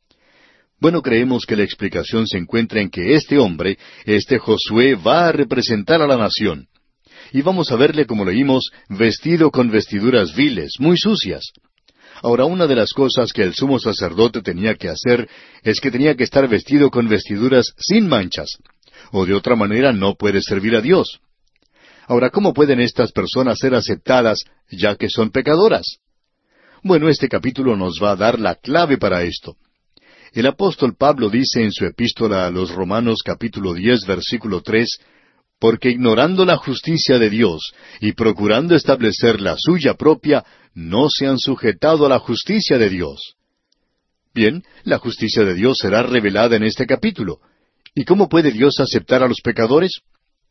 Bueno, creemos que la explicación se encuentra en que este hombre, este Josué, va a representar a la nación. Y vamos a verle, como leímos, vestido con vestiduras viles, muy sucias. Ahora, una de las cosas que el sumo sacerdote tenía que hacer es que tenía que estar vestido con vestiduras sin manchas, o de otra manera no puede servir a Dios. Ahora, ¿cómo pueden estas personas ser aceptadas ya que son pecadoras? Bueno, este capítulo nos va a dar la clave para esto. El apóstol Pablo dice en su epístola a los Romanos capítulo diez versículo tres, porque ignorando la justicia de Dios y procurando establecer la suya propia, no se han sujetado a la justicia de Dios. Bien, la justicia de Dios será revelada en este capítulo. ¿Y cómo puede Dios aceptar a los pecadores?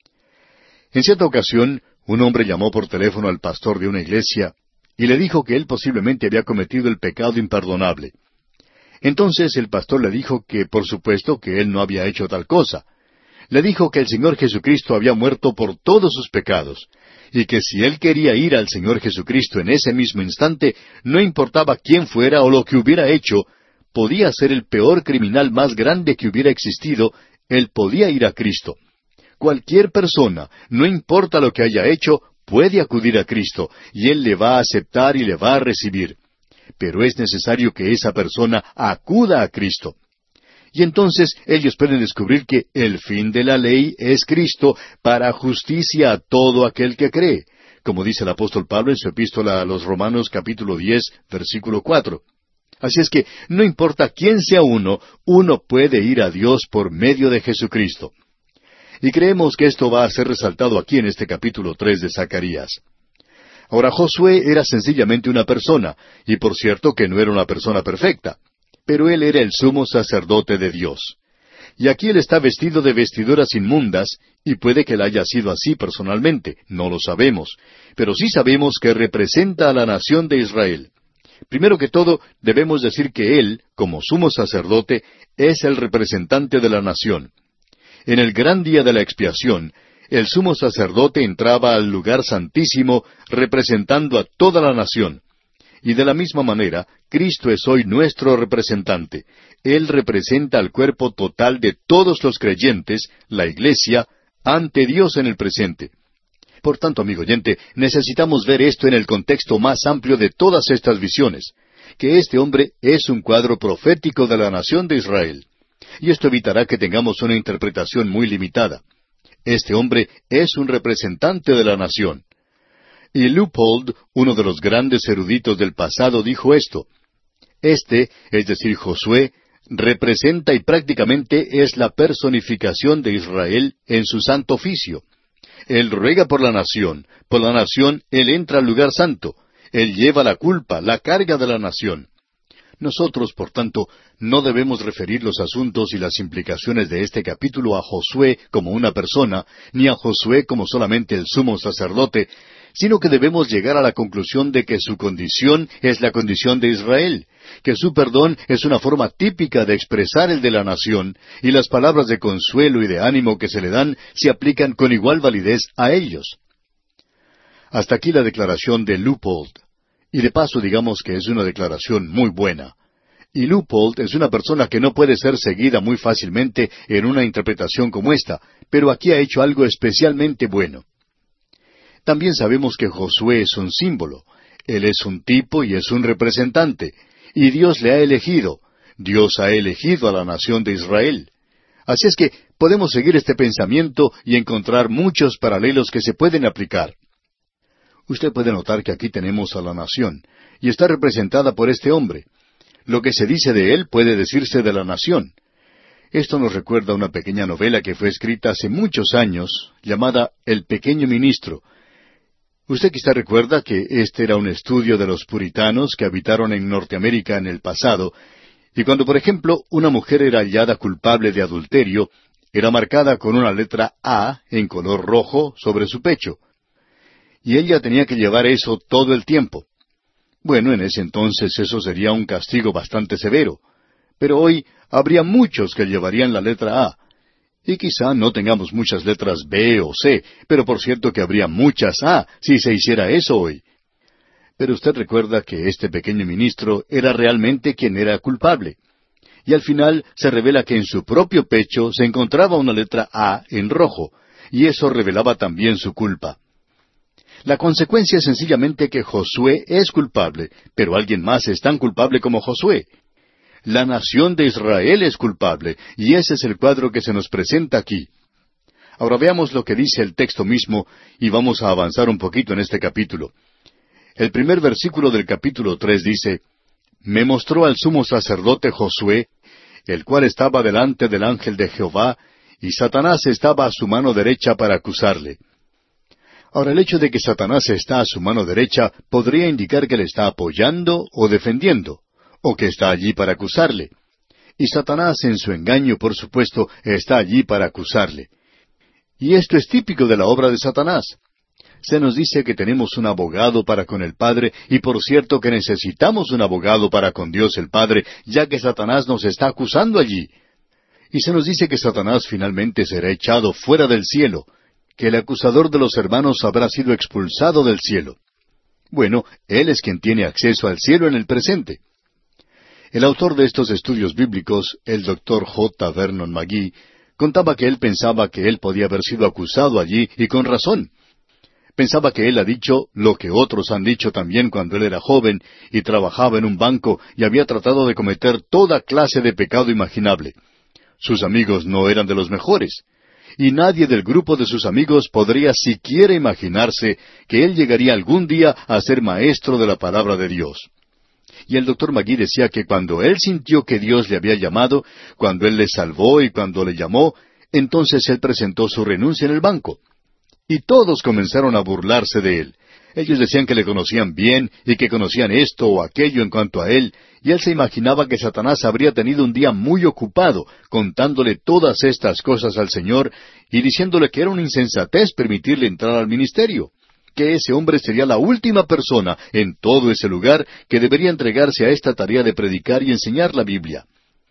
En cierta ocasión, un hombre llamó por teléfono al pastor de una iglesia y le dijo que él posiblemente había cometido el pecado imperdonable. Entonces el pastor le dijo que por supuesto que él no había hecho tal cosa. Le dijo que el Señor Jesucristo había muerto por todos sus pecados, y que si él quería ir al Señor Jesucristo en ese mismo instante, no importaba quién fuera o lo que hubiera hecho, podía ser el peor criminal más grande que hubiera existido, él podía ir a Cristo. Cualquier persona, no importa lo que haya hecho, puede acudir a Cristo, y Él le va a aceptar y le va a recibir. Pero es necesario que esa persona acuda a Cristo. Y entonces ellos pueden descubrir que el fin de la ley es Cristo para justicia a todo aquel que cree, como dice el apóstol Pablo en su epístola a los Romanos capítulo diez, versículo cuatro. Así es que no importa quién sea uno, uno puede ir a Dios por medio de Jesucristo. Y creemos que esto va a ser resaltado aquí en este capítulo tres de Zacarías. Ahora, Josué era sencillamente una persona, y por cierto que no era una persona perfecta, pero él era el sumo sacerdote de Dios. Y aquí él está vestido de vestiduras inmundas, y puede que él haya sido así personalmente, no lo sabemos, pero sí sabemos que representa a la nación de Israel. Primero que todo, debemos decir que él, como sumo sacerdote, es el representante de la nación. En el gran día de la expiación, el sumo sacerdote entraba al lugar santísimo representando a toda la nación. Y de la misma manera, Cristo es hoy nuestro representante. Él representa al cuerpo total de todos los creyentes, la Iglesia, ante Dios en el presente. Por tanto, amigo oyente, necesitamos ver esto en el contexto más amplio de todas estas visiones, que este hombre es un cuadro profético de la nación de Israel. Y esto evitará que tengamos una interpretación muy limitada. Este hombre es un representante de la nación. Y Leupold, uno de los grandes eruditos del pasado, dijo esto: Este, es decir, Josué, representa y prácticamente es la personificación de Israel en su santo oficio. Él ruega por la nación, por la nación él entra al lugar santo, él lleva la culpa, la carga de la nación. Nosotros, por tanto, no debemos referir los asuntos y las implicaciones de este capítulo a Josué como una persona, ni a Josué como solamente el sumo sacerdote, sino que debemos llegar a la conclusión de que su condición es la condición de Israel, que su perdón es una forma típica de expresar el de la nación, y las palabras de consuelo y de ánimo que se le dan se aplican con igual validez a ellos. Hasta aquí la declaración de Leupold. Y de paso digamos que es una declaración muy buena. Y Leupold es una persona que no puede ser seguida muy fácilmente en una interpretación como esta, pero aquí ha hecho algo especialmente bueno. También sabemos que Josué es un símbolo. Él es un tipo y es un representante. Y Dios le ha elegido. Dios ha elegido a la nación de Israel. Así es que podemos seguir este pensamiento y encontrar muchos paralelos que se pueden aplicar. Usted puede notar que aquí tenemos a la nación, y está representada por este hombre. Lo que se dice de él puede decirse de la nación. Esto nos recuerda una pequeña novela que fue escrita hace muchos años, llamada El Pequeño Ministro. Usted quizá recuerda que este era un estudio de los puritanos que habitaron en Norteamérica en el pasado, y cuando, por ejemplo, una mujer era hallada culpable de adulterio, era marcada con una letra A en color rojo sobre su pecho. Y ella tenía que llevar eso todo el tiempo. Bueno, en ese entonces eso sería un castigo bastante severo. Pero hoy habría muchos que llevarían la letra A. Y quizá no tengamos muchas letras B o C, pero por cierto que habría muchas A si se hiciera eso hoy. Pero usted recuerda que este pequeño ministro era realmente quien era culpable. Y al final se revela que en su propio pecho se encontraba una letra A en rojo, y eso revelaba también su culpa. La consecuencia es sencillamente que Josué es culpable, pero alguien más es tan culpable como Josué. La nación de Israel es culpable, y ese es el cuadro que se nos presenta aquí. Ahora veamos lo que dice el texto mismo, y vamos a avanzar un poquito en este capítulo. El primer versículo del capítulo tres dice: Me mostró al sumo sacerdote Josué, el cual estaba delante del ángel de Jehová, y Satanás estaba a su mano derecha para acusarle. Ahora, el hecho de que Satanás está a su mano derecha podría indicar que le está apoyando o defendiendo, o que está allí para acusarle. Y Satanás, en su engaño, por supuesto, está allí para acusarle. Y esto es típico de la obra de Satanás. Se nos dice que tenemos un abogado para con el Padre, y por cierto que necesitamos un abogado para con Dios el Padre, ya que Satanás nos está acusando allí. Y se nos dice que Satanás finalmente será echado fuera del cielo. que el acusador de los hermanos habrá sido expulsado del cielo. Bueno, él es quien tiene acceso al cielo en el presente. El autor de estos estudios bíblicos, el doctor J. Vernon McGee, contaba que él pensaba que él podía haber sido acusado allí, y con razón. Pensaba que él ha dicho lo que otros han dicho también cuando él era joven y trabajaba en un banco y había tratado de cometer toda clase de pecado imaginable. Sus amigos no eran de los mejores, y nadie del grupo de sus amigos podría siquiera imaginarse que él llegaría algún día a ser maestro de la palabra de Dios. Y el doctor McGee decía que cuando él sintió que Dios le había llamado, cuando él le salvó y cuando le llamó, entonces él presentó su renuncia en el banco. Y todos comenzaron a burlarse de él. Ellos decían que le conocían bien y que conocían esto o aquello en cuanto a él, y él se imaginaba que Satanás habría tenido un día muy ocupado contándole todas estas cosas al Señor y diciéndole que era una insensatez permitirle entrar al ministerio, que ese hombre sería la última persona en todo ese lugar que debería entregarse a esta tarea de predicar y enseñar la Biblia.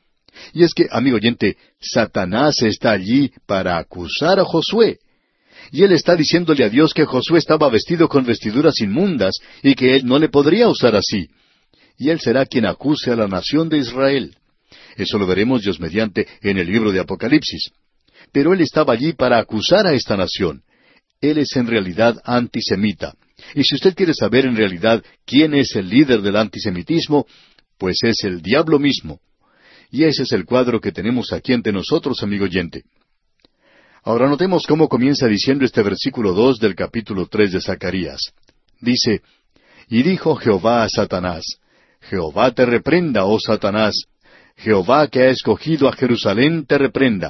Y es que, amigo oyente, Satanás está allí para acusar a Josué. Y él está diciéndole a Dios que Josué estaba vestido con vestiduras inmundas y que él no le podría usar así. Y él será quien acuse a la nación de Israel. Eso lo veremos Dios mediante en el libro de Apocalipsis. Pero él estaba allí para acusar a esta nación. Él es en realidad antisemita. Y si usted quiere saber en realidad quién es el líder del antisemitismo, pues es el diablo mismo. Y ese es el cuadro que tenemos aquí ante nosotros, amigo oyente. Ahora notemos cómo comienza diciendo este versículo dos del capítulo tres de Zacarías. Dice, Y dijo Jehová a Satanás, Jehová te reprenda, oh Satanás, Jehová que ha escogido a Jerusalén te reprenda.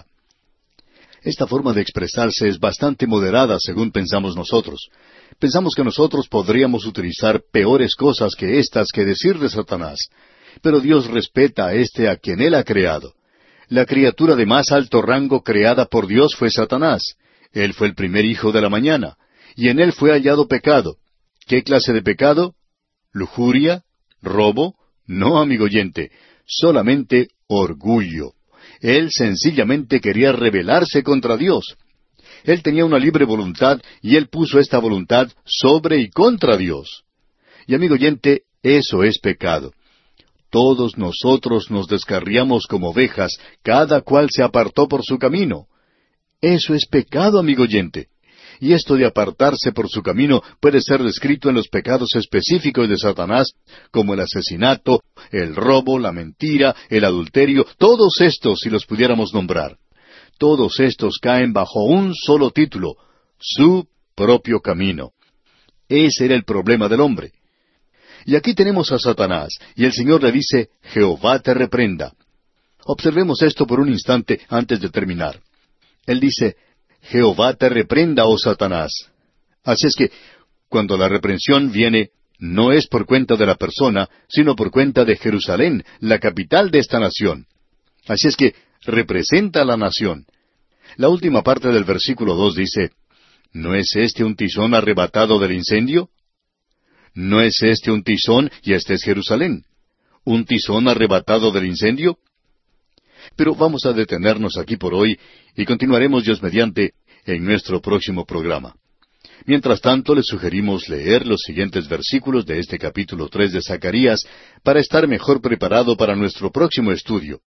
Esta forma de expresarse es bastante moderada según pensamos nosotros. Pensamos que nosotros podríamos utilizar peores cosas que estas que decir de Satanás. Pero Dios respeta a este a quien Él ha creado. La criatura de más alto rango creada por Dios fue Satanás. Él fue el primer hijo de la mañana, y en él fue hallado pecado. ¿Qué clase de pecado? ¿Lujuria? ¿Robo? No, amigo oyente, solamente orgullo. Él sencillamente quería rebelarse contra Dios. Él tenía una libre voluntad, y él puso esta voluntad sobre y contra Dios. Y amigo oyente, eso es pecado. Todos nosotros nos descarriamos como ovejas, cada cual se apartó por su camino. Eso es pecado, amigo oyente. Y esto de apartarse por su camino puede ser descrito en los pecados específicos de Satanás, como el asesinato, el robo, la mentira, el adulterio, todos estos si los pudiéramos nombrar. Todos estos caen bajo un solo título, su propio camino. Ese era el problema del hombre. Y aquí tenemos a Satanás, y el Señor le dice, Jehová te reprenda. Observemos esto por un instante antes de terminar. Él dice, Jehová te reprenda, oh Satanás. Así es que, cuando la reprensión viene, no es por cuenta de la persona, sino por cuenta de Jerusalén, la capital de esta nación. Así es que, representa a la nación. La última parte del versículo dos dice, ¿no es este un tizón arrebatado del incendio? ¿No es este un tizón y este es Jerusalén? ¿Un tizón arrebatado del incendio? Pero vamos a detenernos aquí por hoy y continuaremos Dios mediante en nuestro próximo programa. Mientras tanto, les sugerimos leer los siguientes versículos de este capítulo tres de Zacarías para estar mejor preparado para nuestro próximo estudio.